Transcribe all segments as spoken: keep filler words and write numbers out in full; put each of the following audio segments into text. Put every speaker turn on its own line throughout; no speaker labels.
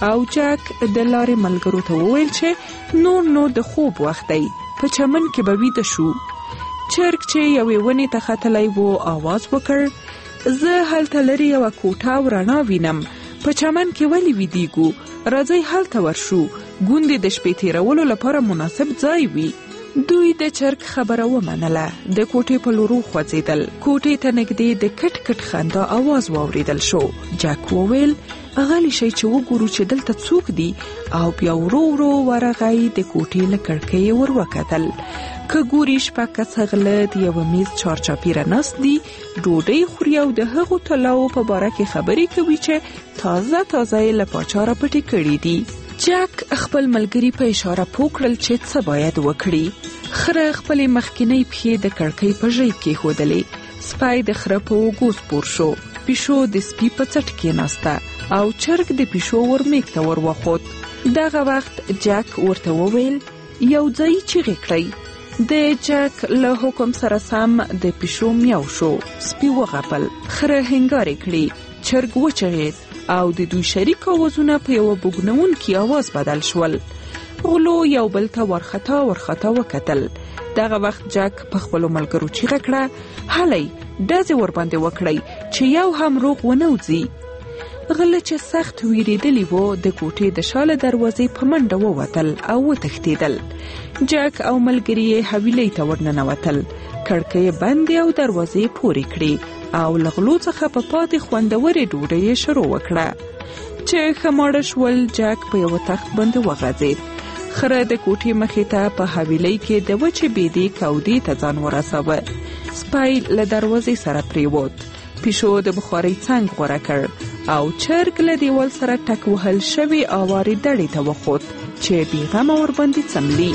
او جک د لارې ملګرو ته وویل چې نور نو د خوب وخت دی، په چمن کې به ویده شو. چرګ چې یوې ونې ته ختلی و آواز وکړ، زه هلته لرې یوه کوټه او رڼا وینم، په چمن کې ولې ویدیږو؟ راځئ هلته ورشو، ګوندې د شپې تیرولو لپاره مناسب ځای وي. دوی د چرګ خبره ومنله، د کوټې په لور وخوځېدل. کوټې ته نږدې د کټ کټ خندا آواز واوریدل شو. جک وویل غلی شئ چې وګورو چې دلته څوک دي، او بیا ورو ورو ورغی د کوټې له کړکۍ ور وکتل. که ګوري شپږ کسه غله د یوه میز چارچاپیره ناست دي، ډوډۍ خوري او د هغو طلاوو په باره کې خبرې کوي چې تازه تازه یې له پاچا راپټې کړي دي. جک خپل ملګری په اشاره پوه کړل چې څه باید وکړي. خره خپلې مخکینۍ پښې د کړکۍ په ژۍ کېښودلې، سپی د خره په اوږو سپور شو، پیشو د سپي په څټ کېناسته او چرګ د پیشو ورمېږ ته ور وخوت. دغه وخت جک ورته وویل یو ځای چیغې کړئ. د جک له حکم سره سم د پیشو میاو شو، سپي وغپل، خره هنګارې کړې، چرګ وچغېد او د دوی شریک آوازونه په یوه بوږنونکي آواز بدل شول. غلو یو بل ته ورخطا ورخطا وکتل. دغه وخت جک په خپلو ملګرو چیغه کړه، هلئ ډزې ورباندې وکړئ چې یو هم روغ ونه وځي. غله چې سخت ویریدلی وو د کوټې د شاله دروازې په منډه ووتل او وتښتېدل. جک او ملګري یې حویلۍ ته ورننوتل، کړکۍ بندې او دروازې پورې کړې او له غلو څخه په پاتې خوندورې ډوډۍ یې شروع وکړه. چې ښه ماړه شول، جک په یوه تخت باندې وغځېد. خره د کوټې مخې ته په حویلۍ کې د وچې بېدې کودې ته ځان ورساوه. سپی له دروازې سره پریوت، پیشو د بخارۍ څنګ غوره کړ او چرګ له دیوال سره ټک وهل شوي اوارې دړې ته وخوت چې بېغمه ورباندې څملي.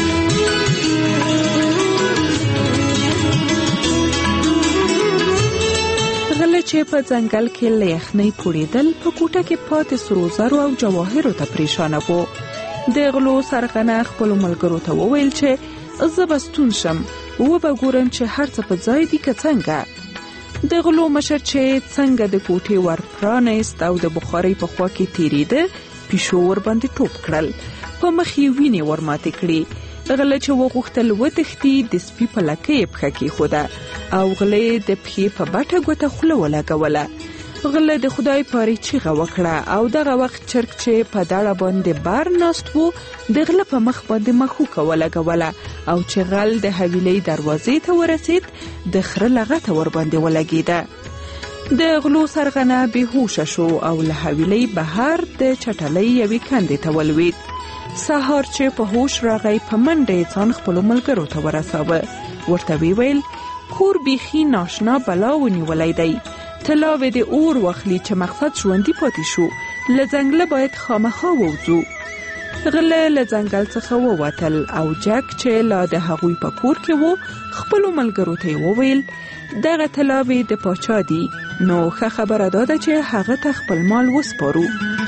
غله چې په ځنګل کې له یخنۍ پوړېدل، په کوټه کې پاتې سرو زرو او جواهرو ته پریشانه وو. د غلو سرغنه خپلو ملګرو ته وویل چې زه به ستون شم، وبه ګورم چې هر څه په ځای دي که څنګه. د غلو مشر چې څنګه د کوټې ور پرانیست او د بخارۍ په خوا کې تیریده، پیشو ور باندې ټوپ کړل، په مخ یې وینې ور ماتې کړې. غله چې وغوښتل وتښتي، د سپي په لکه یې پښه کېښوده او غلې د پښې په بټه ګوته خوله ولګوله. غله د خدای پارې چیغه وکړه او دغه وخت چرګ چې په دړه باندې بار ناست وو د غله په مخ باندې مخوکه ولګوله او چې غل د حویلۍ دروازې ته ورسید، د خره لغته ور باندې ولګېده. د غلو سرغنه بېهوشه شو او له حویلۍ بهر د چټلۍ یوې کندې ته ولوېد. سهار چې په هوش راغی، په منډه یې ځان خپلو ملګرو ته ورساوه. ورته ویې ویل کور بیخي ناشنا بلا ونیولی دی، طلاوې د اور واخلي چې مقصد ژوندي پاتې شو، له ځنګله باید خامخا ووځو. غله له ځنګل څخه ووتل او جک چې لا د هغوی په کور کې وو، خپلو ملګرو ته یې وویل دغه طلاوې د پاچا دي، نو ښه خبره دا ده چې هغه ته خپل مال وسپارو.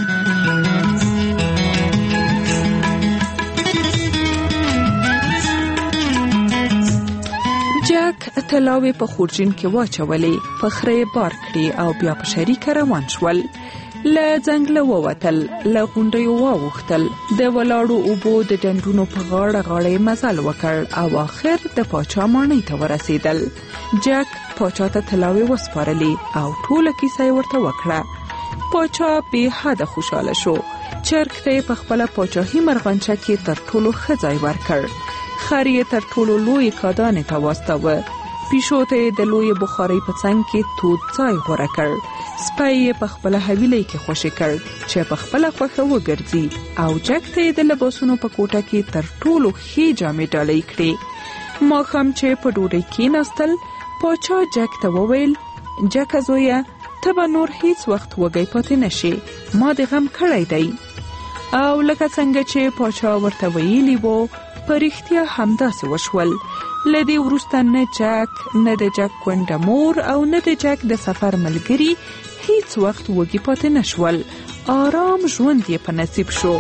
جک طلاوې په خورجین کې واچولې، په خره یې بار کړې او بیا په شریکه روان شول. له ځنګله ووتل، له غونډیو واوښتل، د ولاړو اوبو د ډنډونو په غاړه غاړه یې مزل وکړ او آخر د پاچا ماڼۍ ته ورسېدل. جک پاچا ته طلاوې وسپارلې او ټوله کیسه یې ورته وکړه. پاچا بې حده خوشحاله شو. چرګ ته یې په خپله پاچاهي مرغانچه کې تر ټولو ښه ځای ورکړ. خر یې تر ټولو لوی کادانې ته واستاوه. پیشو ته یې د لوی بخارۍ په څنګ کې تود ځای غوره کړ. سپی یې په خپله حویلۍ کې خوشې کړ چې په خپله خوښه وګرځي او جک ته یې د لباسونو په کوټه کې تر ټولو ښې جامې ډالۍ کړې. ماښام چې په ډوډۍ کېناستل، پاچا جک ته وویل جکه زویه، ته به نور هیڅ وخت وږی پاتې نشې، ما د غم کړی دی. او لکه څنګه چې پاچا ورته ویلي وو، په رښتیا همداسې وشول. له دې وروسته نه جک، نه د جک کونډه مور او نه د جک د سفر ملګري هیڅ وخت وږي پاتې نشول. آرام ژوند یې په نصیب شو.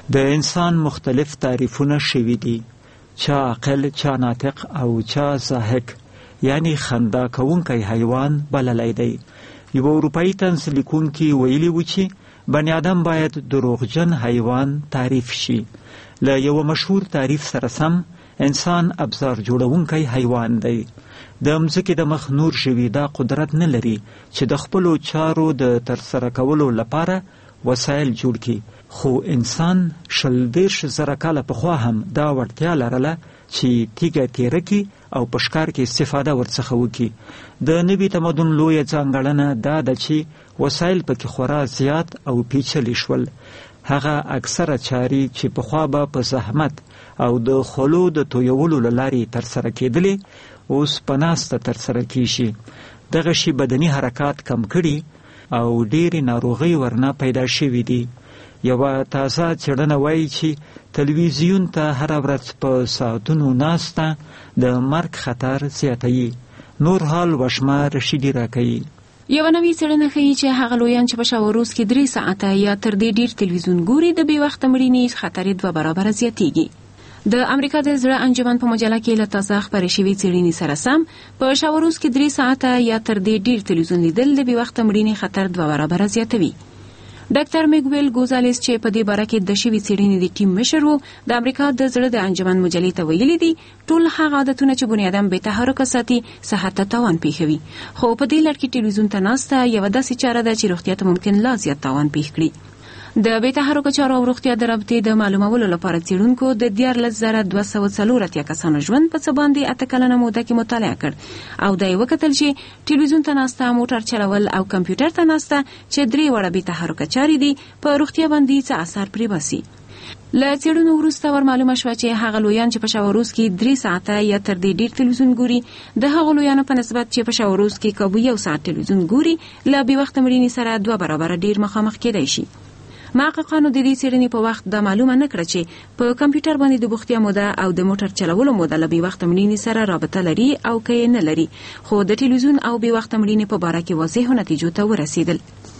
د انسان مختلف تعریفونه شوي دي، چا عاقل، چا ناطق او چا ضاحک یعنی خندا کوونکی حیوان بللی دی. یو اروپایي طنز لیکونکي ویلي و چې بني آدم باید دروغجن حیوان تعریف شي. له یو مشهور تعریف سره سم انسان ابزار جوړونکی حیوان دی. د مځکې د مخ نور ژوي دا قدرت نه لري چې د خپلو چارو د ترسره کولو لپاره وسایل جوړ کړي، خو انسان شل دېرش زره کاله پخوا هم دا وړتیا لرله چې تیږه تیره کړي او په ښکار کې استفاده ورڅخه وکړي. د نوي تمدن لویه ځانګړنه دا ده چې وسایل پکې خورا زیات او پیچلي شول. هغه اکثره چارې چې پخوا به په زحمت او د خولو د تویولو له لارې ترسره کېدلې اوس په ناسته ترسره کېږي. دغه شی بدني حرکات کم کړي او ډېرې ناروغۍ ورنه پیدا شوي دي. یوه تازه څېړنه وایي چې تلویزیون ته هره ورځ په ساعتونو ناسته د مرګ خطر زیاتوي. نور حال وشمه رشیدي راکوي.
یو نوې څېړنه ښیي چې هغه لویان چې په شپه ورځ کې درې ساعته یا تر دې ډېر تلویزیون ګوري د بې وخته مړینې خطر یې دوه برابره زیاتېږي. د امریکا د زړه انجمن په مجله کې له تازه خپرې شوې څېړنې سره سم په شپه ورځ کې درې ساعته یا تر دې ډېر تلویزیون لیدل د بې وخته مړینې خطر دوه برابره زیاتوي. ډاکټر میګویل ګوزالس چې په دې باره کې د شوې څېړنې د ټیم مشر و، د امریکا د زړه د انجمن مجلې ته ویلي دي ټول هغه عادتونه چې بني آدم بې تحرکه ساتي صحت ته تاوان پېښوي، خو په دې لړ کې ټلویزیون ته ناسته یوه داسې چاره ده چې روغتیا ته ممکن لا زیات تاوان پېښ کړي. د بې تحرکه چارو او روغتیا د رابطې د معلومولو لپاره څېړونکو د دیارلس زره دوه سوه څلور اتیا کسانو ژوند په څه باندې اته کلنه موده کې مطالعه کړ او دا یې وکتل چې ټلویزیون ته ناسته، موټر چلول او کمپیوټر ته ناسته چې درې واړه بې تحرکه چارې دي په روغتیا باندې څه اثر پرې باسي. له څېړنو وروسته ور معلومه شوه چې هغه لویان چې په شپه ورځ کې درې ساعته یا تر دې ډېر تلویزیون ګوري د هغو لویانو په نسبت چې په شپه ورځ کې که یو ساعت تلویزیون ګوري له بې وخته مړینې سره دوه برابره ډېر مخامخ کېدای شي. محققانو د دې څېړنې په وخت دا معلومه نه کړه چې په کمپیوټر باندې د بوختیا موده او د موټر چلولو موده له بې وخته مړینې سره رابطه لري او که یې نه لري، خو د ټلویزیون او بې وخته مړینې په باره کې واضحو نتیجو ته ورسېدل.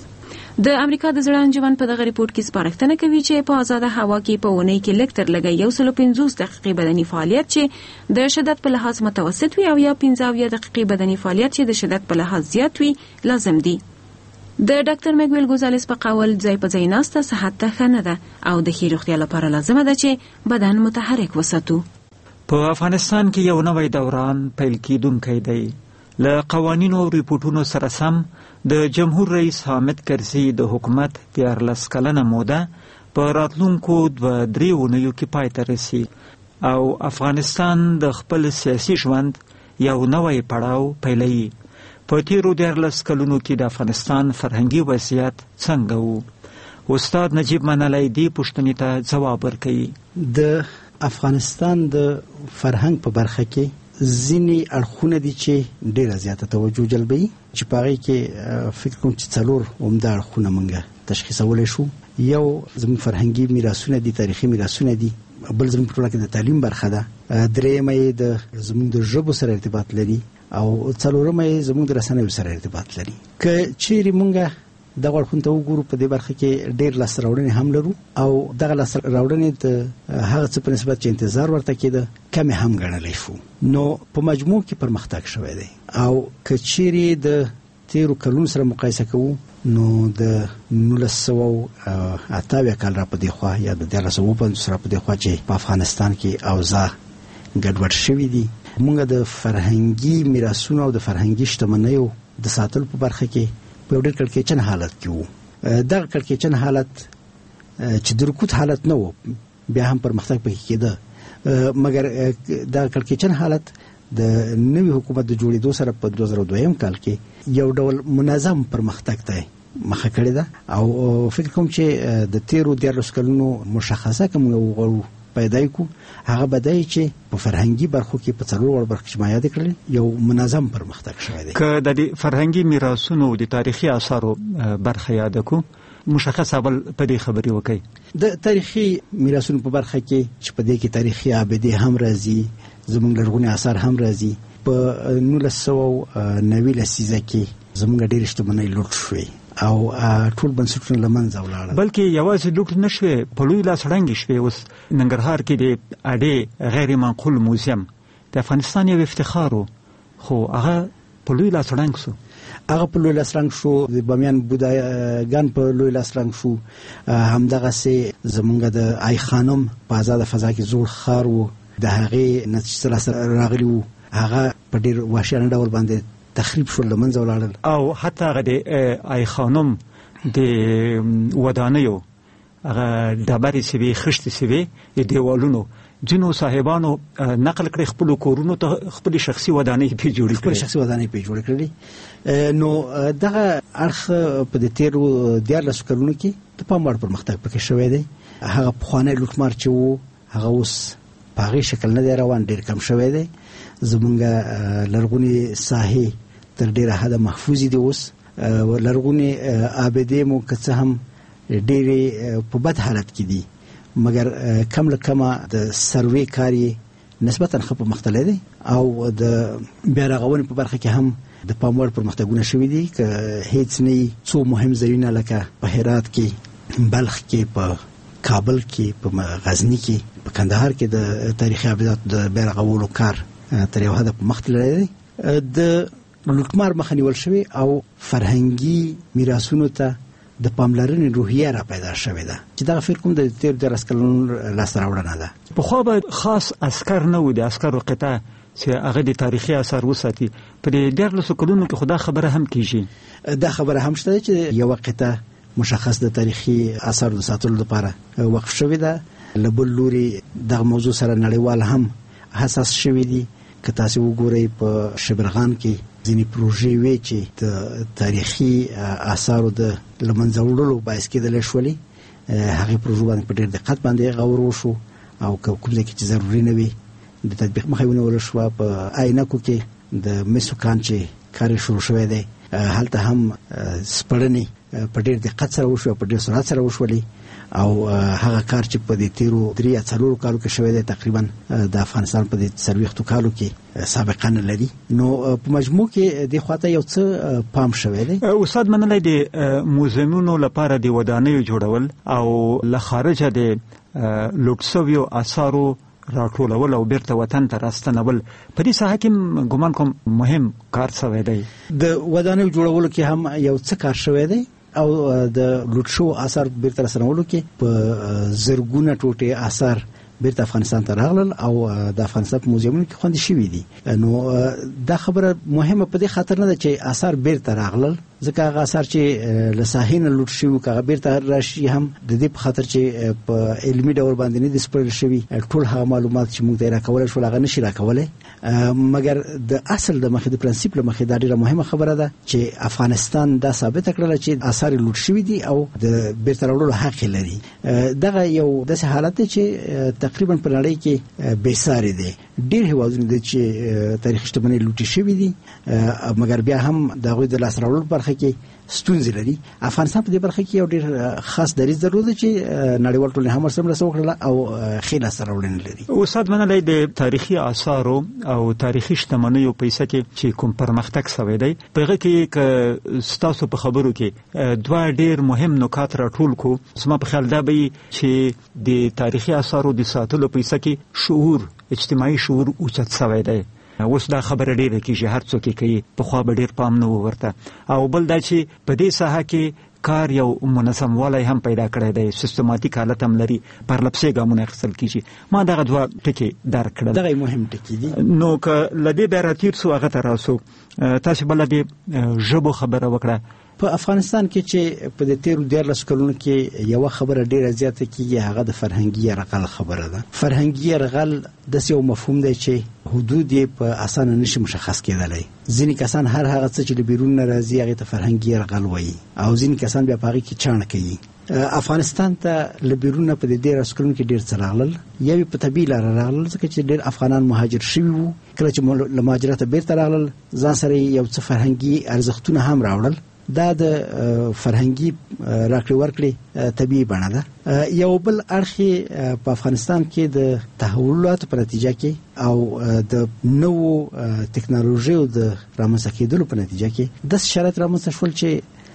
د امریکا د زړه انجمن په دغه ریپورت کې سپارښتنه کوي چې په آزاده هوا کې په اونۍ کې لږ تر لږه یو سل پنځوس دقیقې بدني فعالیت چې د شدت په لحاظ متوسط وي او یا پنځه اویا دقیقې بدني فعالیت چې د شدت په لحاظ زیات وي لازم دي. د ډاکټر میګویل ګوزالس په قول ځای په ځای ناسته صحت ته ښه نه ده او د ښې روغتیا لپاره لازمه ده چې بدن متحرک وساتو.
په افغانستان کې یو نوی دوران پیل کیدونکی دی. له قوانینو او ریپورټونو سره سم د جمهور رئیس حامد کرزي د حکومت دیارلس کلنه موده په راتلونکو دوه درې اونیو کې پای ته رسي او افغانستان د خپل سیاسي ژوند یو نوی پړاو پیلوي. په تیرو دیارلس کلونو کې د افغانستان فرهنګي وضعیت څنګه و؟ استاد نجیب منالی دې پوښتنې ته ځواب ورکوي.
د افغانستان د فرهنګ په برخه کې ځینې اړخونه دي چې ډېره زیاته توجه جلبوي چې په هغې کې فکر کوم چې څلور عمده اړخونه موږ تشخیصولی شو. یو زموږ فرهنګي میراثونه دي، تاریخي میراثونه دي. بل زموږ په ټوله کې د تعلیم برخه ده. درېیمه یې د زموږ د ژبو سره ارتباط لري او څلورمه یې زموږ د رسنیو سره ارتباط لري. که چیرې موږ دغه اړخونو ته وګورو په دې برخه کې ډېر لاسته راوړنې هم لرو او دغه لاسته راوړنې د هغه څه په نسبت چې انتظار ورته کېده کمې هم ګڼلی شو. نو په مجموع کې پرمختګ شوی دی او که چیرې د تیرو کلونو سره مقایسه کوو نو د نولس سوه اته اویا کال را په دې خوا یا د دیارلس سوه پنځوس را په دې خوا چې په افغانستان کې اوضاع ګډوډ شوي دي، موږ د فرهنګي میراثونو او د فرهنګي شتمنیو د ساتلو په برخه کې په یو ډېر کړکېچن حالت کې وو. دغه کړکېچن حالت چې د رکود حالت نه و، بیا هم پرمختګ پکې کېده، مګر دغه کړکېچن حالت د نوي حکومت د جوړېدو سره په دوه زره دویم کال کې یو ډول منظم پرمختګ ته مخه کړې ده او فکر کوم چې د تیرو دیارلس کلونو مشخصه کوم غواړو پیدا کو هغه بدای چې په فرهنګي برخو کې په څلور وړ برخو کې ما یاد کړل یو منظم پرمختګ شوی دی.
که د فرهنګي میراثونو د تاریخي آثارو برخه یاد کو مشخص اول په دې خبرې وکړي.
د تاریخي میراثونو په برخه کې چې په دې کې تاریخي ابدي هم راځي، زموږ لرغوني آثار هم راځي. په نولس سوه نوي لسیزه کې زموږ ډېرې شتمنۍ لوټ شوې او ټول بنسټونه لمنځه ولاړل.
بلکې یوازې لوټ نشوي، په لوی لاس ړنګ شوي. اوس ننګرهار کې د اډې غیر منقول موزیم د افغانستان یو افتخار و، خو هغه په لوی لاس ړنګ شو.
هغه په لوی لاس رنګ شو، د بامیان بوداګان په لوی لاس رنګ شو. همدغه سه زمونږ د آی خانم په آزاد فضا کې زوړ خار وو، د هغه نتیجه سره راغلی وو، هغه په ډیر وحشیانه ډول باندې تخریب شو، لمنځه ولاړل.
او حتی هغه د آی خانم د ودانیو هغه ډبرې سوي، خشتې سوي، د دیوالونو جنو صاحبانو نقل کړي خپل کورونو ته، خپل شخصي ودانۍ په جوړ کړي،
خپل شخصي ودانۍ په جوړ کړي. نو دغه اړخ په د تیرو دیارلسو کلونو کې د پام وړ پرمختګ پکې شوی دی. هغه پخوانی لوټمار چې وو هغه اوس په هغه شکل نه دی روان، ډیر کم شوی دی. زمونږ لرغونی ساحې تر ډیره حد محفوظ دي. اوس لرغونی آبادې مو که څه هم ډیرې په بد حالت کې دي، مګر کم له کمه د سروې کاری نسبتا ښه پرمختللی دی، او د بیا رغونې په برخه کې هم د پام وړ پرمختګونه شوي دي. که هیڅ نه څو مهم ځایونه لکه په هرات کې، بلخ کې، په کابل کې، په غزني کې، په کندهار کې د تاریخي ابدات د بیا رغولو کار تر یو حده په مخ تللی دی. د لوټمار مخه نیول شوی او فرهنګي میراثونو ته د پاملرنې روحیه را پیدا شوې ده، چې دا فکر کوم د تیر درس کلونو لاسته راوړنه ده.
په خو به خاص عسكر نه و، د عسكرو قطعه چې هغه د تاریخي آثار وساتي. په دې دیارلسو کلونو کې خدا خبره هم کیږي،
دا خبره هم شته چې یو قطعه مشخص د تاریخي آثار د ساتلو لپاره وقف شوې ده. له بل لوري دغه موضوع سره نړیوال هم حساس شوي دي. که تاسو وګورئ په شبرغان کې ځینې پروژې وې چې د تاریخي آثارو د لمنځه وړلو باعث کېدلی شولې، هغې پروژو باندې په ډېر دقت باندې غور وشو، او که کوم ځای کې چې ضروري نه وي د تطبیق مخه یې ونیول شوه. په عینکو کې د مسو کان چې کار شروع شوی دی، هلته هم سپړنې په ډېر دقت سره وشوه، په ډېر سرعت سره وشولې، او هغه کار چې په دې تیرو درې یا څلورو کالو کې شوی دی تقریبا د افغانستان په دې څلوېښتو کالو کې سابقه نه لري. نو په مجموع کې دې خواته یو څه پام شوی دی.
استاد منلی د موزیمونو لپاره د ودانیو جوړول او له خارجه د لوټ شویو آثارو راټولول او بیرته وطن ته راستنول، په دې ساحه کې ګومان کوم مهم کار شوی دی.
د ودانیو جوړولو کې هم یو څه کار شوی دی، او د لوټ شو آثار بیرته راستنولو کې په زرګونه ټوټې آثار بیرته افغانستان ته راغلل او د افغانستان په موزیمونو کې خوندي شوي دي. نو دا خبره مهمه په دې خاطر نه ده چې آثار بیرته راغلل، ځکه هغه آثار چې له ساحې نه لوټ شوي هغه بیرته راشي هم د دې په خاطر چې په علمي ډول باندې نه دي سپړل شوي. ټول هغه معلومات چې موږ ته راکولی شول هغه نشي راکولی، مګر د اصل د مخې د پرنسیپ له مخې دا ډېره مهمه خبره ده چې افغانستان دا ثابته کړله چې آثار لوټ شوي دي او د بیرته راوړلو حق لري. دغه یو داسې حالت دی چې تقریبا په نړۍ کې بېساري دی. ډېر هېوادونه دي چې تاریخي شتمنۍ لوټې شوي دي، مګر بیا هم د هغوی د لاسته راوړلو برخه کې ستونزې لري. افغانستان په دې برخه کې یو ډېر خاص دریځ درلود چې نړیوال ټولنې هم ورسره مرسته وکړله او ښې لاسته راوړنې لري.
استاد منلی د تاریخي آثارو او تاریخي شتمنیو په حصه کې چې کوم پرمختګ شوی دی، په هغه کې که ستاسو په خبرو کې دوه ډېر مهم نکات راټول کو، زما په خیال دا به چې د تاریخي آثارو د ساتلو په حصه کې شعور، اجتماعي شعور اوچت شوی دی. اوس دا خبره ډیره کیږي، هر څوک یې کوي، پخوا به ډیر پام نه ورته. او بل دا چې په دې ساحه کې کار یو منظم والی هم پیدا کړی دی، سیستماتیک حالت هم لري، پرلپسې ګامونه اخیستل کیږي. ما دغه دوه ټکي درک کړل.
دغه مهم ټکي دي.
نو که له دې بیا راتیر سو هغه ته راسو، تاسو بله د ژبو خبره وکړه.
په افغانستان کې چې په دې تیرو دیارلسو کلونو کې یوه خبره ډیره زیاته کیږي، هغه د فرهنګي یرغل خبره ده. فرهنګي یرغل داسې یو مفهوم دی چې حدود یې په اسانه نشي مشخص کېدلی. ځینې کسان هر هغه څه چې له بیرون نه راځي هغې ته فرهنګي یرغل وایي، او ځینې کسان بیا په هغې کې چاڼ کوي. افغانستان ته له بیرونه په دې دیارلسو کلونو کې ډېر څه راغلل. یو یې په طبیعي لاره راغلل، ځکه چې ډېر افغانان مهاجر شوي وو. کله چې له مهاجرته بیرته راغلل ځان سره یو څه فرهنګي ارزښتونه هم راوړل. دا د فرهنګي راکړې ورکړې طبیعي بڼه ده. یو بل اړخ په افغانستان کې د تحولاتو په نتیجه کې او د نوو ټکنالوژیو د رامنځته کېدلو په نتیجه کې داسې شرایط رامنځته شول چې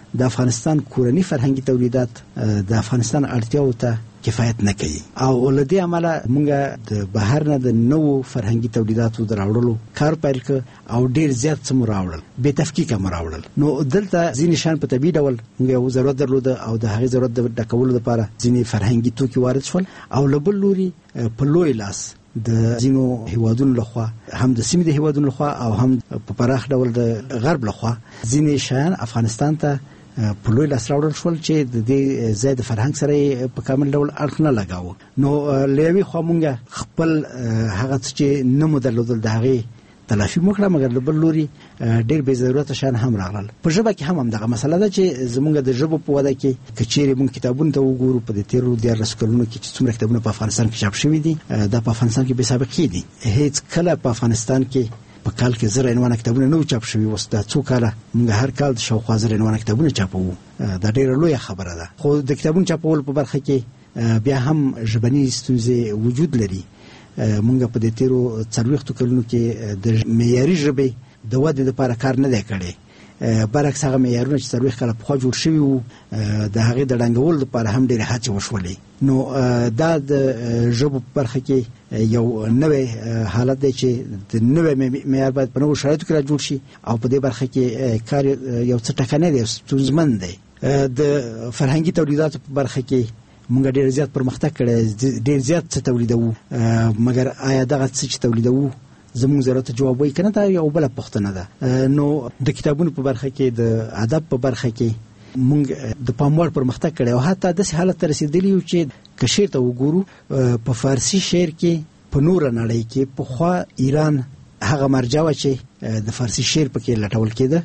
د افغانستان کورني فرهنګي تولیدات د افغانستان اړتیاو ته کفایت نه کوي او له دې عمله موږ د بهر نه د نوو فرهنګي تولیداتو دراوړلو کار پیل کړ او ډیر زیات څه مراوړل به تفکیک مراوړل. نو دلته ځینې شان په طبي ډول موږ یو ضرورت درلود او د هغې ضرورت د ډکولو لپاره ځینې فرهنګي توکي وارد شول او له بل لوري په لوی لاس د ځینو هیوادونو لخوا هم د سیمې د هیوادونو لخوا او هم په پراخ ډول د غرب لخوا ځینې شیان افغانستان ته په لوی لاس راوړل شول چې د دې ځای د فرهنګ سره په کامل ډول اړخ نه لګاوه. نو له یوې خوا موږ خپل هغه څه چې نه مو درلودل د هغې تلافي مو کړه، مګر له بل لوري ډېر بې ضرورته شیان هم راغلل. په ژبه کې هم همدغه مسله ده چې زموږ د ژبو په وده کې که چیرې موږ کتابونو ته وګورو په دې تېرو دیارلسو کلونو کې چې څومره کتابونه په افغانستان کې چاپ شوي دي دا په افغانستان کې بې سابقې دي. هیڅ کله په افغانستان کې په کال کې زر عنوانه کتابونه نه چاپ شوي. اوس دا څو کاله موږ هر کال د شاوخوا زر عنوانه کتابونه چاپوو. دا ډېره لویه خبره ده. خو د کتابونو چاپولو په برخه کې بیا هم ژبني ستونزې وجود لري. موږ په دې تیرو څلوېښتو کلونو کې د معیاري ژبې د ودې لپاره کار نه دی کړی. برعکس هغه معیارونه چې څلوېښت کاله پخوا جوړ شوي وو د هغې د ړنګولو لپاره هم ډېرې هڅې وشولې. نو دا د ژبو په برخه کې یو نوی حالت دی چې د نوی معیار باید په نوو شرایطو کې را جوړ شي او په دې برخه کې کار یو څه ټکنی دی، ستونزمن دی. د فرهنګي تولیداتو په برخه کې موږ ډېر زیات پرمختګ کړی، ډېر زیات څه تولیدوو، مګر آیا دغه څه چې تولیدوو زموږ ضرورت جواب وایي که نه، دا یو بله پوښتنه ده. نو د کتابونو په برخه کې د ادب په برخه کې موږ د پام وړ پرمختګ کړی او حتی داسې حالت ته رسېدلي یو چې که شعر ته وګورو په فارسي شعر کې په نوره نړۍ کې پخوا ایران هغه مرجع وه چې د فارسي شعر پکې لټول کېده،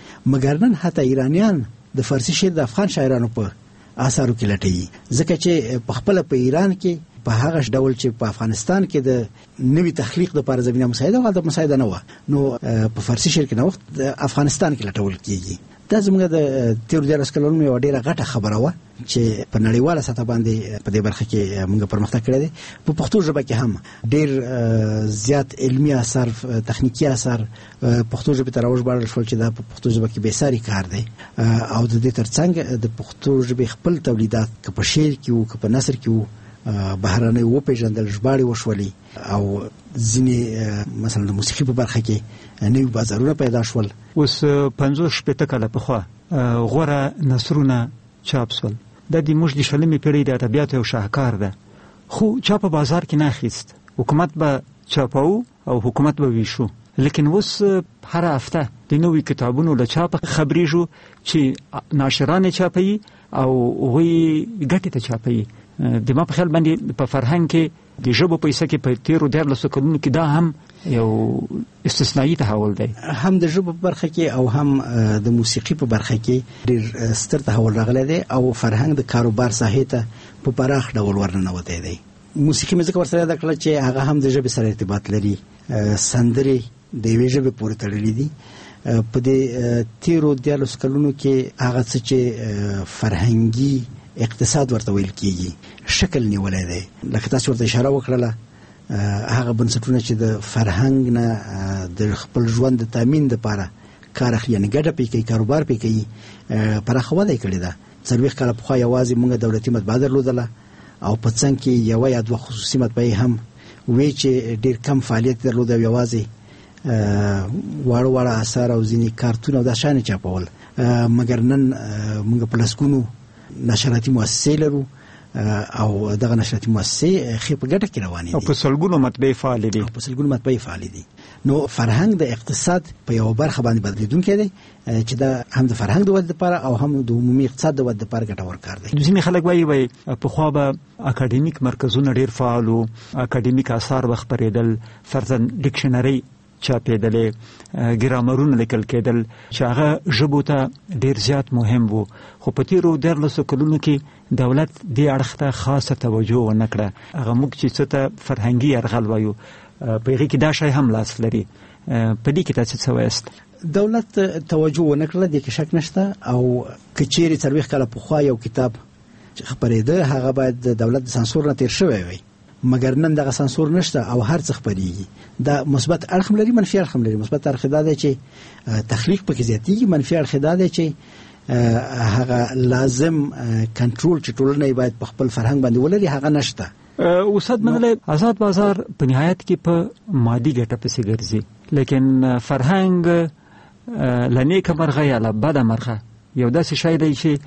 مګر نن حتی ایرانیان د فارسي شعر د افغان شاعرانو په آثارو کې لټوي، ځکه چې په خپله په ایران کې په هغه ډول چې په افغانستان کې د نوي تخلیق لپاره زمینه مساعده او د مساعده نه وه، نو په فارسي شعر کې نوښت د افغانستان کې لټول کېږي. دا زموږ د تېرو دیارلسو کلونو یوه ډېره غټه خبره وه چې په نړیواله سطح باندې په دې برخه کې موږ پرمختګ کړی دی. په پښتو ژبه کې هم ډېر زیات علمي اثار، تخنیکي اثار پښتو ژبې ته راوژباړل شول چې دا په پښتو ژبه کې بېساري کار دی او د دې ترڅنګ د پښتو ژبې خپل تولیدات که په شعر کې وو که په نثر کې وو بهرنۍ وپېژندل، ژباړې وشولې او ځینې مثلا د موسیقي په برخه کې نوي بازارونه پیدا شول.
اوس پنځوس شپېته کاله پخوا غوره نثرونه چاپ شول. دا د موږ د شلمې پېړۍ د ادبیاتو یو شاهکار ده، خو چا په بازار کې نه اخیست. حکومت به چاپاو او حکومت به ویشو، لیکن اوس هر هفته د نوي کتابونو له چاپه خبرېږو چې ناشران یې چاپوي او هغوی ګټې ته چاپوي. د ما په خیال باندې په فرهنګ کې د ژبو په حصه کې په تېرو دیارلسو کلونو کې دا هم یو استثنایي تحول دی. هم د ژبو په برخه کې او هم د موسیقي په برخه کې ډېر ستر تحول راغلی دی او فرهنګ د کاروبار ساحې ته په پراخ ډول ورننوتی دی. موسیقي مې ځکه ورسره یاده کړه چې هغه هم د ژبې سره ارتباط لري. سندرې د یوې ژبې پورې تړلي دي. په دې تېرو دیارلسو کلونو کې هغه څه چې فرهنګي اقتصاد ورته ویل کېږي شکل نیولی دی. لکه تاسو ورته اشاره وکړله، هغه بنسټونه چې د فرهنګ نه د خپل ژوند د تامین دپاره کار اخلي، یعنې ګټه پرې کوي، کاروبار پرې کوي، پراخه وده یې کړې ده. څلوېښت کاله پخوا یوازې موږ دولتي مطبعه درلودله او په څنګ کې یوه یا دوه خصوصي مطبعې هم وې چې ډېر کم فعالیت درلود او یوازې واړه واړه اثار او ځینې کارتونه او دا شیان یې چاپول. مګر نن موږ په لسګونو نشراتي مؤسسې لرو او دغه نشراتي مؤسسې ښې په ګټه کې روانې دي او په سلګونو مطبعې فعالې دي
په سلګونو مطبعې فعالې دي. نو فرهنګ د اقتصاد په یوه برخه باندې بدلېدونکی دی چې دا هم د فرهنګ د ودې لپاره او هم د عمومي اقتصاد د ودې لپاره ګټور کار دی.
ځینې خلک وایي وایي پخوا به اکاډمیک مرکزونه ډېر فعال وو، اکاډمیک اثار به خپرېدل، فرضاً ډکشنرۍ چاپېدلې، ګرامرونه لیکل کېدل چې هغه ژبو ته ډېر زیات مهم وو. خو په تېرو دیارلسو کلونو کې دولت دې اړخ ته خاصه توجه ونه کړه. هغه موږ چې څه ته فرهنګي یرغل وایو په هغې کې دا شی هم لاس لري. په دې کې تاسو څه وایاست؟
دولت توجه ونه کړله، دې کې شک نشته. او که چیرې څلوېښت کاله پخوا یو کتاب چې خپرېده هغه باید د دولت د سانسور نه تېر شوی وی، مګر نن دغه سانسور نشته او هر څه خپرېږي. دا مثبت اړخ هم لري، منفي اړخ هم لري. مثبت اړخ دا دی چې تخلیق پکې زیاتېږي، منفي اړخ دا دی چې هغه لازم کنټرول چې ټولنه باید په خپل فرهنګ باندې ولري هغه نشته.
استاد منل آزاد بازار په نهایت کې په مادي ګټه پسې ګرځي، لیکن فرهنګ لنیکه مرغه یا لبده مرغه یو داسې شی دی چې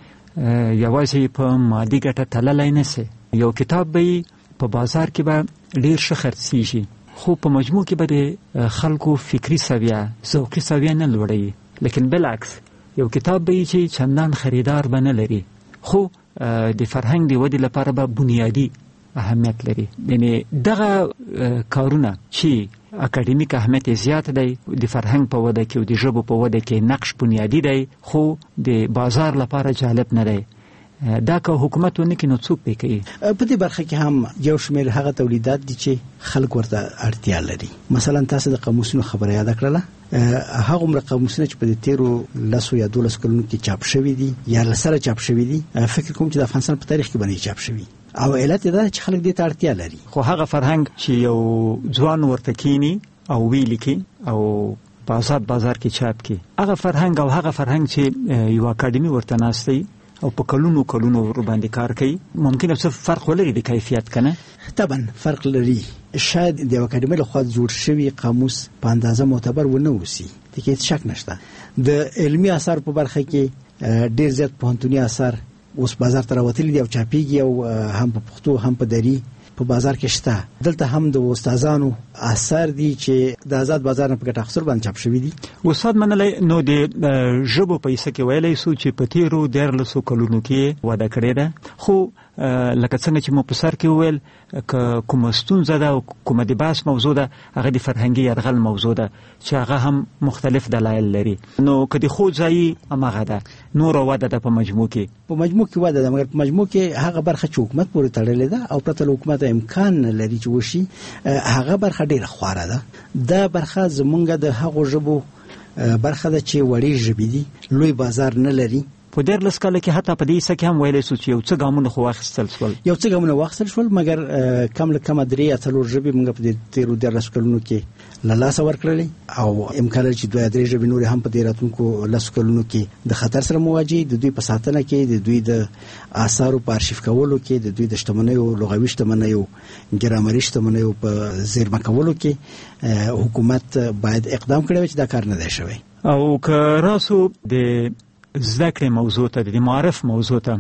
یوازې په مادي ګټه تللی نه سي. یو کتاب به په بازار کې به ډیر ښه خرڅیږي، خو په مجموع کې به د خلکو فکری سویه ذوقي سویه نه لوړوي، لیکن بالعکس یو کتاب به چې چندان خریدار به نه لري، خو د فرهنګ د ودې لپاره به بنیادی اهمیت لري. یعنی دغه کارونه چې اکاډمیک اهمیت زیات دی، د فرهنګ په وده کې او د ژبو په وده کې نقش بنیادی دی، خو د بازار لپاره جالب نه دی. دا که حکومت ونه کې نو څوک به کوي.
په دې برخه کې هم یو شمېر هغه تولیدات دي چې خلک ورته اړتیا لري. مثلا تاسو د قاموسونو خبره یاد کړله، هغه عمر قاموسونه چې په دې تیرو لسو یا دولس کلونو کې چاپ شوي دي یا لسره چاپ شوي دي، فکر کوم چې د افغانستان په تاریخ کې باندې چاپ شوي او علت دا چې خلک دې ته اړتیا لري.
خو هغه فرهنګ چې یو ځوان ورته کینی او ویل کی او په آزاد بازار کې چاپ کی، هغه فرهنګ او هغه فرهنګ چې یو اکاډمي ورته ناشتي او په کلونو کلونو ور باندې کار کوي، ممکن څه فرق ولري د کیفیت کنه؟
طبعا فرق لري. شاید د یو اکاډمي له خوا جوړ شوی قاموس په اندازه معتبر ونه وسی، د کې شک نشته. د علمي اثر په برخه کې ډیر زیات پوهنتوني اثر اوس بازار ته راوتلي دي او چاپیږي، او هم په پښتو هم په دری په بازار کې شته. دلته هم د استادانو اثر دي چې د آزاد بازار نه په ګټه اخیستلو باندې چاپ شوي دي.
استاد منلی نو د ژبو په حصه کې ویلی سو چې په تیرو دیارلسو کلونو کې وده کړې ده، خو لکه څنګه چې مو په سر کې وویل که کومه ستونزه ده او کومه د بحث موضوع ده، هغه د فرهنګي یرغل موضوع ده چې هغه هم مختلف دلایل لري. نو که د خو ځایي هماغه ده، نور وده ده په مجموع کې
په مجموع کې وده ده، مګر په مجموع کې هغه برخه چې حکومت پورې تړلې ده او پرته له حکومت امکان لري چې وشي، هغه برخه ډیره خواره ده. دا برخه زمونږ د هغو ژبو برخه ده چې وړې ژبې دي، لوی بازار نه لري.
په دیارلس کاله کې حتی په دې حصه کې هم ویلی سو چې یو څه ګامونه خو واخیستل شول
یو څه ګامونه واخیستل شول مګر کم له کمه درې یا څلور ژبې موږ په دې تیرو دیارلسو کلونو کې له لاسه ورکړلې، او امکان لري چې دوه درې ژبې نورې هم په دې راتلونکو لسو کلونو کې د خطر سره مواجه، د دوی په ساتنه کې، د دوی د آثارو په ارشیف کولو کې، د دوی د شتمنیو لغوي شتمنیو ګرامري شتمنیو په زیرمه کولو کې حکومت باید اقدام کړی چې دا کار نه دی شوی.
او که راسو د زده کړې موضوع ته، د معرف موضوع ته،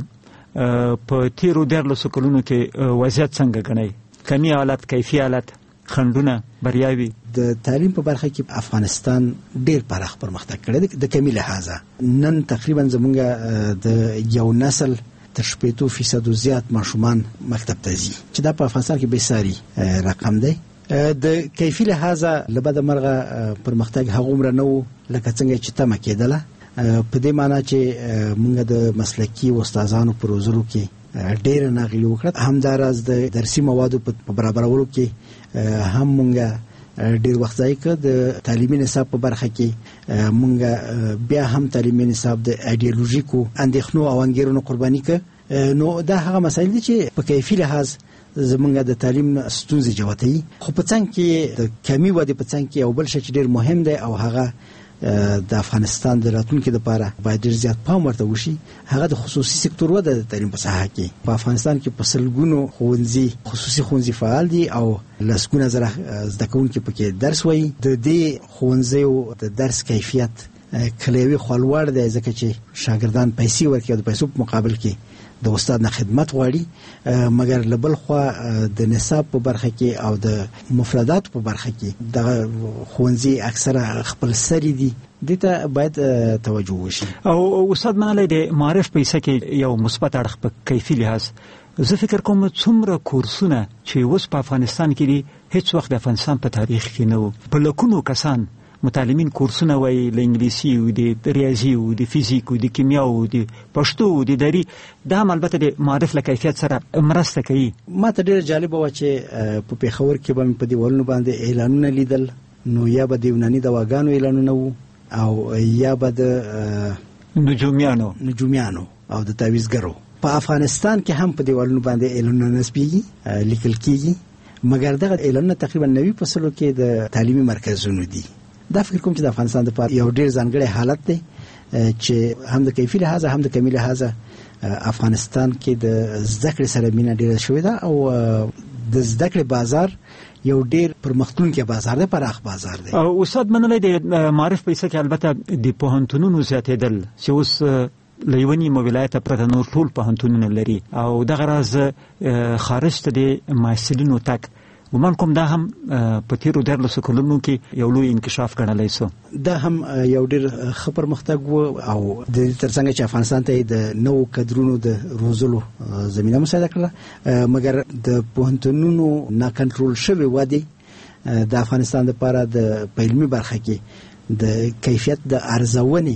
په تیرو دیارلسو کلونو کې وضعیت څنګه ګڼئ؟ کمی حالت، کیفي حالت، خنډونه، بریاوي؟
د تعلیم په برخه کې افغانستان ډیر پراخ پرمختګ کړی دی د کمی لحاظه. نن تقریبا زمونږ د یو نسل تر شپېتو فیصدو زیات ماشومان مکتب ته ځي، چې دا په افغانستان کې بېساري رقم دی. د کیفي لحاظه له بده مرغه پرمختګ هغومره نه و لکه څنګه چې تمه کېدله، په دې معنی چې موږ د مسلکي استادانو په روزلو کې ډېره ناغېړي وکړه، همداراز د درسي موادو په برابرولو کې هم موږ ډېر وخت ضایع کړ. د تعلیمي نصاب په برخه کې موږ بیا هم تعلیمي نصاب د ایډیالوژیکو اندېښنو او انګېرنو قرباني کړ. نو دا هغه مسایل دي چې په کیفي لحاظ زمونږ د تعلیم ستونزې جوتوي، خو په څنګ کې د کمی ودې په څنګ کې یو بل شی چې ډېر مهم دی او هغه د افغانستان د راتلونکي لپاره باید ډېر زیات پام ورته وشي، هغه د خصوصي سکتور وده د تعلیم په ساحه کې. په افغانستان کې په سلګونو ښوونځي خصوصي ښوونځي فعال دي او لسګونه زره زده کوونکي پکې درس وایي. د دې ښوونځیو د درس کیفیت کلیوي خلوړ دی، ځکه چې شاګردان پیسې ورکوي او د پیسو په مقابل کې د استاد نه خدمت غواړي، مګر له بل خوا د نصاب په برخه کې او د مفردات په برخه کې د ښوونځي اکثره خپل سری دي، دې ته باید توجه وشي.
او استاد منلی د معرف په حصه کې یو مثبت اړخ په کیفي لحاظ، زه فکر کوم څومره کورسونه چې اوس په افغانستان کې دي هیڅ وخت د افغانستان په تاریخ کې نه وو. په لکونو کسان متعلمین کورسونه وایي، له انګلیسي او د ریاضي او د فزیک او د کیمیا او د پښتو او د دري، دا هم البته د معرف له کیفیت سره مرسته کوي.
ما ته ډېر جالبه وه چې په پېښور کې به مې په دیوالونو باندې اعلانونه لیدل، نو یا به د یوناني دواګانو اعلانونه وو او یا به د
نجومیانو
نجومیانو او د تعویزګرو. په افغانستان کې هم په دیوالونو باندې اعلانونه نصبېږي، لیکل کېږي، مګر دغه اعلانونه تقریبا نوي فصلو کې د تعلیمي مرکزونو دي. دا فکر کوم چې د افغانستان لپاره یو ډېر ځانګړی حالت دی، چې هم د کیفي لحاظه هم د کمی لحاظه افغانستان کې د زده کړې سره مینه ډیره شوې ده او د زده کړې بازار یو ډیر پرمختلونکی بازار دی، پراخ بازار دی.
او استاد منلای د معرف پیسې کې البته د پوهنتونونو زیاتېدل چې اوس لیونی مویلایت پرته نور ټول پوهنتونونه لري او دغه راز خارج ته د محصلینو تک ومن کوم دا هم په تیرو دیارلسو کلونو کې یو لوی انکشاف ګڼلی سو.
دا هم یو ډیر ښه پرمختګ و او د ترڅنګ چې افغانستان ته د نوو کادرونو د روزلو زمینه مساعده کړه، مګر د پوهنتونونو ناکنټرول شوی وادي د افغانستان لپاره د علمي برخه کې د کیفیت د ارزونې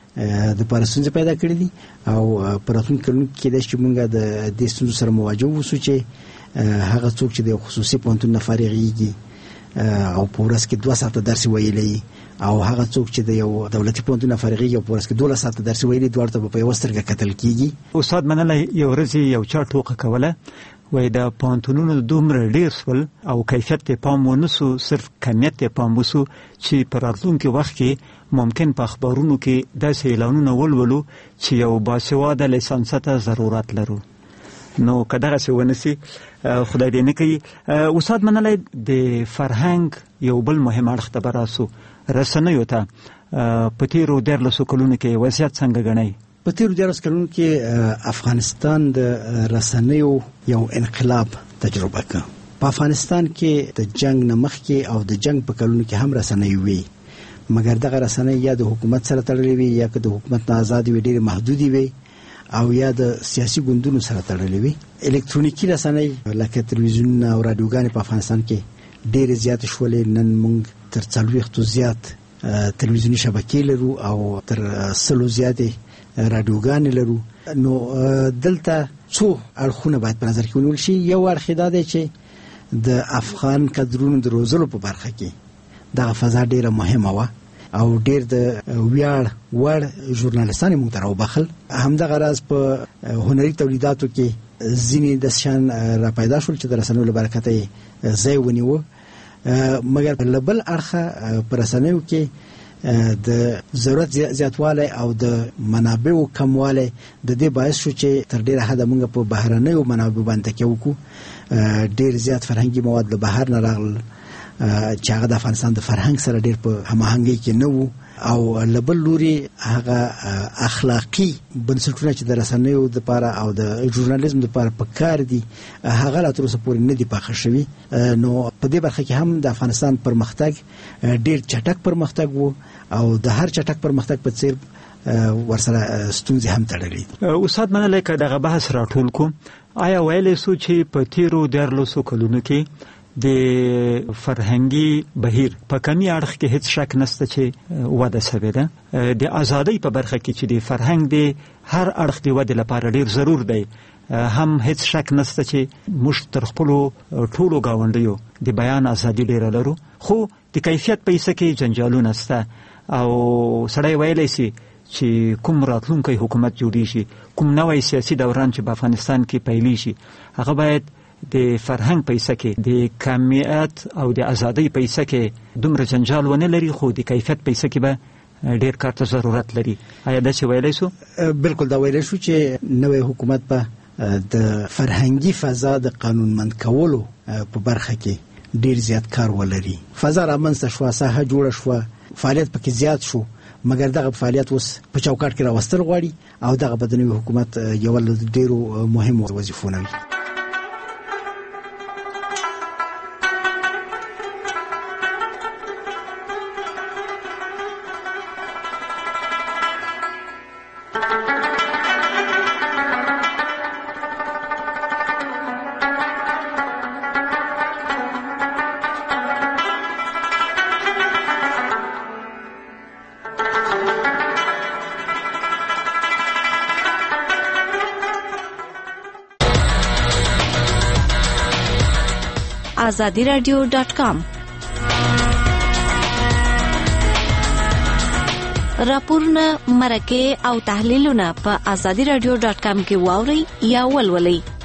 د پرسونځ پیدا کړی دي او پراتون کلون کې د شمونګه د دې ستونزو سره مواجه وسو چې هغه څوک چې د خصوصي پوهنتون نه فارغېږي او په ورځ کې دوه ساعته درس ویلی او هغه څوک چې د یو دولتي پوهنتون نه فارغېږي او په ورځ کې دوه ساعته درس ویلی دواړه ته په یوه سترګه کتل کیږي.
استاد منلی یو ورځ یو چا ټوکه کوله وای د پوهنتونونو دومره ډیر سول او کیفیت ته پام ونسو، صرف کمیت ته پام وسو چې په راتلونکي وخت کې ممکن په اخبارونو کې داسې اعلانونه ولولو چې یو باسواده لیسانس ته ضرورت لرو. نو که دغسې ونسي خدای دې نه کوي. استاد منلی د فرهنګ یو بل مهم اړخ ته به راسو، رسنیو ته په تیرو دیارلسو کلونو کې وضعیت څنګه ګڼئ؟
په تیرو دیارلسو کلونو کې افغانستان د رسنیو یو انقلاب تجربه کړ. په افغانستان کې د جنگ نه مخکې او د جنگ په کلونو کې هم رسنۍ وي، مګر دغه رسنۍ یا د حکومت سره تړلې وي یا که د حکومت نه آزادې وي ډېرې محدودې وي او یا د سیاسي ګوندونو سره تړلې وي. الکترونیکي رسنۍ لکه تلویزیونونه او رادیوګانې په افغانستان کې ډېرې زیاتې شولې. نن موږ تر څلوېښتو زیات تلویزیوني شبکې لرو او تر سلو زیاتې رادیوګانې لرو. نو دلته څو اړخونه باید په نظر کې ونیول شي. یو اړخ دا دی چې د افغان کادرونو د روزلو په برخه کې دغه فضا ډیره مهمه وه او ډیر د ویاړ وړ ژورنالیستان موږ ته راوبخل. همدغه راز په هنري تولیداتو کې ځینې د شان را پیدا شول چې د رسنیو له برکته یې ځای ونیوه، مګر له بل اړخه په رسنیو کې د ضرورت زیاتوالی او د منابعو کموالی د دې باعث شو چې تر ډیره حده موږ په بهرنیو منابعو باندې تکیه وکړو. ډیر زیات فرهنګي مواد له بهر نه راغلل چې هغه د افغانستان د فرهنګ سره ډیر په هماهنګۍ کې نه وو، او له بل لوري هغه اخلاقي بنسټونه چې د رسنیو دپاره او د ژورنالیزم دپاره په کار دي هغه لا تر اوسه پورې نه دي پاخه شوي. نو په دې برخه کې هم د افغانستان پرمختګ ډیر چټک پرمختګ وو او د هر چټک پرمختګ په څیر ورسره ستونزې هم تړلې.
استاد منلی که دغه بحث راټول کوم، آیا ویلی سو چې په تیرو دیارلسو کلونو کې د فرهنګي بهیر په کمی اړخ کې هیڅ شک نشته چې وده شوې ده؟ د ازادۍ په برخه کې چې د فرهنګ د هر اړخ د ودې لپاره ډیر ضرور دی، هم هیڅ شک نشته چې موږ تر خپلو ټولو ګاونډیو د بیان ازادي ډیره لرو، خو د کیفیت په حصه کې جنجالونه شته او سړی ویلی سي چې کوم راتلونکی حکومت جوړی شي، کوم نوی سیاسي دوران چې په افغانستان کې پیلی شي، هغه باید د فرهنګ په حصه کې د کمیت او د ازادۍ په حصه کې دومره جنجال ونه لري، خو د کیفیت په حصه کې به ډیر کار ته ضرورت لري. آیا دا چې ویلی شو؟
بالکل دا ویلی شو چې نوی حکومت به د فرهنګي فضا د قانونمند کولو په برخه کې ډیر زیات کار ولري. فضا رامنځته شوه، ساحه جوړه شوه، فعالیت پکې زیات شو، مګر دغه فعالیت اوس په چوکاټ کې راوستل غواړي او دغه به د نوي حکومت یوه له ډیرو مهمو وظیفو نه وي.
آزادی رادیو ډاټ کام راپورونه، مرکې او تحلیلونه په آزادی رادیو ډاټ کام کې واورئ یا ولولئ.